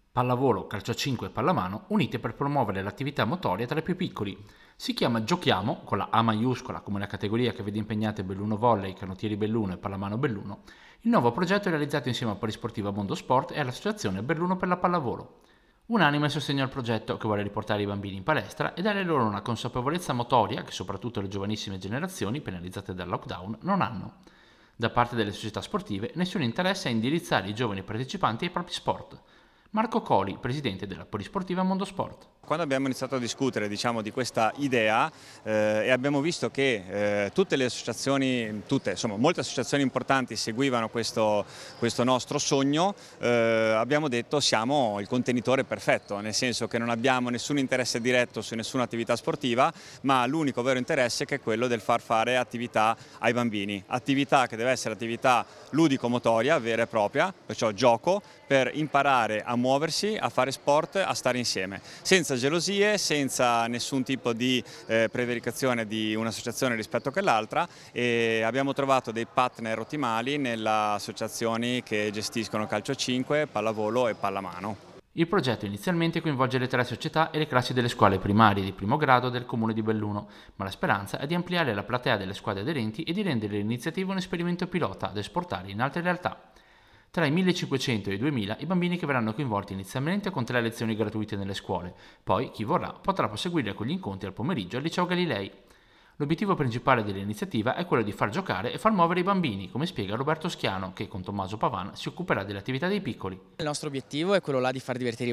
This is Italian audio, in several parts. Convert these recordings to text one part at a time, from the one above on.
Pallavolo, calcio a 5 e pallamano unite per promuovere l'attività motoria tra i più piccoli. Si chiama Giochiamo, con la A maiuscola come la categoria che vede impegnate Belluno Volley, Canottieri Belluno e Pallamano Belluno. Il nuovo progetto è realizzato insieme a Polisportiva Mondo Sport e all'Associazione Belluno per la Pallavolo. Unanime sostegno al progetto che vuole riportare i bambini in palestra e dare loro una consapevolezza motoria che soprattutto le giovanissime generazioni, penalizzate dal lockdown, non hanno. Da parte delle società sportive nessun interesse a indirizzare i giovani partecipanti ai propri sport. Marco Coli, presidente della Polisportiva Mondo Sport. Quando abbiamo iniziato a discutere di questa idea e abbiamo visto che tutte le associazioni, molte associazioni importanti seguivano questo nostro sogno, abbiamo detto siamo il contenitore perfetto, nel senso che non abbiamo nessun interesse diretto su nessuna attività sportiva, ma l'unico vero interesse che è quello del far fare attività ai bambini, attività che deve essere attività ludico-motoria, vera e propria, perciò gioco, per imparare a muoversi, a fare sport, a stare insieme, senza gelosie, senza nessun tipo di prevaricazione di un'associazione rispetto che l'altra, e abbiamo trovato dei partner ottimali nelle associazioni che gestiscono calcio 5, pallavolo e pallamano. Il progetto inizialmente coinvolge le 3 società e le classi delle scuole primarie di primo grado del comune di Belluno, ma la speranza è di ampliare la platea delle squadre aderenti e di rendere l'iniziativa un esperimento pilota da esportare in altre realtà. Tra i 1500 e i 2000 i bambini che verranno coinvolti inizialmente con 3 lezioni gratuite nelle scuole, poi chi vorrà potrà proseguire con gli incontri al pomeriggio al liceo Galilei. L'obiettivo principale dell'iniziativa è quello di far giocare e far muovere i bambini, come spiega Roberto Schiano, che con Tommaso Pavan si occuperà delle attività dei piccoli. Il nostro obiettivo è quello là di far divertire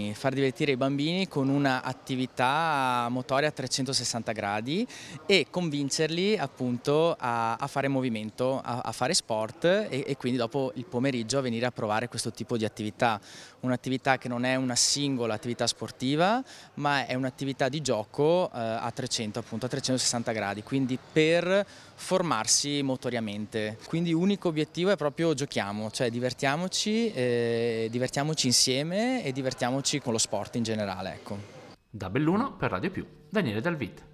i bambini con un'attività motoria a 360 gradi e convincerli appunto a fare movimento, a fare sport e quindi dopo il pomeriggio a venire a provare questo tipo di attività. Un'attività che non è una singola attività sportiva, ma è un'attività di gioco a 300, appunto a 360 gradi, quindi per formarsi motoriamente. Quindi unico obiettivo è proprio giochiamo, cioè divertiamoci insieme e divertiamoci con lo sport in generale, ecco. Da Belluno per Radio Più, Daniele Dalvit.